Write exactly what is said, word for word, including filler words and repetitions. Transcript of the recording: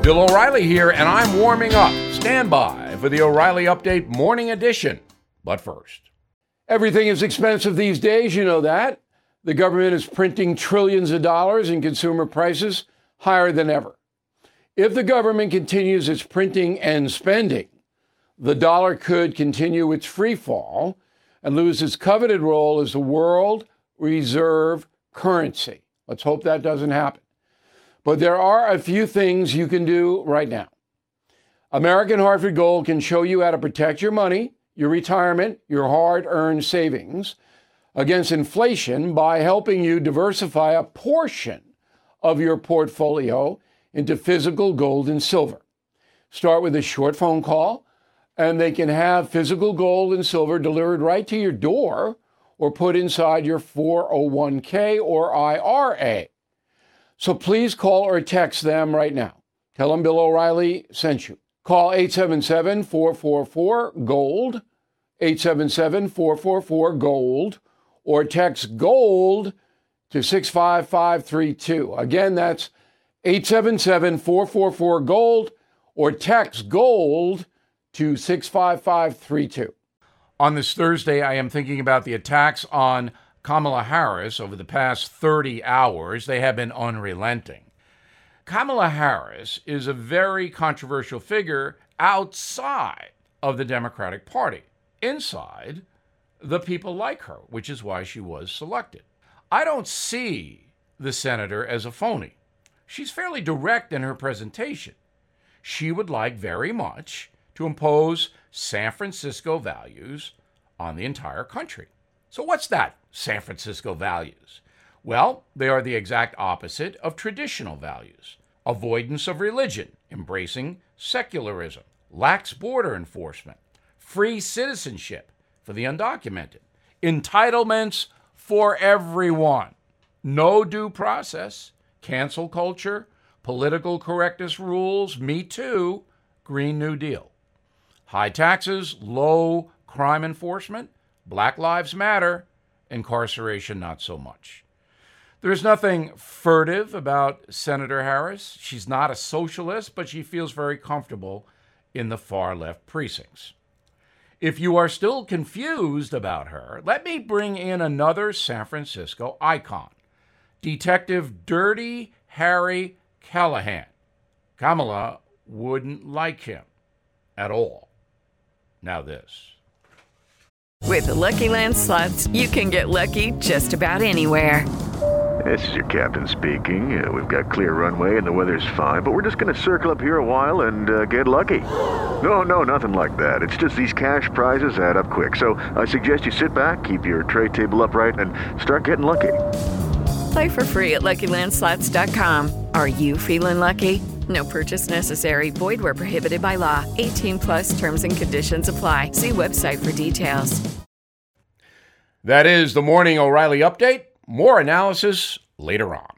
Bill O'Reilly here, and I'm warming up. Stand by for the O'Reilly Update Morning Edition. But first, everything is expensive these days, you know that. The government is printing trillions of dollars and consumer prices higher than ever. If the government continues its printing and spending, the dollar could continue its free fall and lose its coveted role as the world reserve currency. Let's hope that doesn't happen. But there are a few things you can do right now. American Hartford Gold can show you how to protect your money, your retirement, your hard-earned savings against inflation by helping you diversify a portion of your portfolio into physical gold and silver. Start with a short phone call, and they can have physical gold and silver delivered right to your door or put inside your four oh one k or I R A. So please call or text them right now. Tell them Bill O'Reilly sent you. Call eight seven seven, four four four, GOLD, eight seven seven, four four four, GOLD, or text GOLD to six five five three two. Again, that's eight seven seven, four four four, GOLD, or text GOLD to six five five three two. On this Thursday, I am thinking about the attacks on Kamala Harris over the past thirty hours. They have been unrelenting. Kamala Harris is a very controversial figure outside of the Democratic Party. Inside, the people like her, which is why she was selected. I don't see the senator as a phony. She's fairly direct in her presentation. She would like very much to impose San Francisco values on the entire country. So what's that, San Francisco values? Well, they are the exact opposite of traditional values. Avoidance of religion, embracing secularism, lax border enforcement, free citizenship for the undocumented, entitlements for everyone, no due process, cancel culture, political correctness rules, Me Too, Green New Deal. High taxes, low crime enforcement, Black Lives Matter, incarceration not so much. There's nothing furtive about Senator Harris. She's not a socialist, but she feels very comfortable in the far-left precincts. If you are still confused about her, let me bring in another San Francisco icon, Detective Dirty Harry Callahan. Kamala wouldn't like him at all. Now this. With the Lucky Land Slots, you can get lucky just about anywhere. This is your captain speaking. Uh, we've got clear runway and the weather's fine, but we're just going to circle up here a while and uh, get lucky. No, no, nothing like that. It's just these cash prizes add up quick. So I suggest you sit back, keep your tray table upright, and start getting lucky. Play for free at Lucky Land Slots dot com. Are you feeling lucky? No purchase necessary. Void where prohibited by law. eighteen plus terms and conditions apply. See website for details. That is the Morning O'Reilly Update. More analysis later on.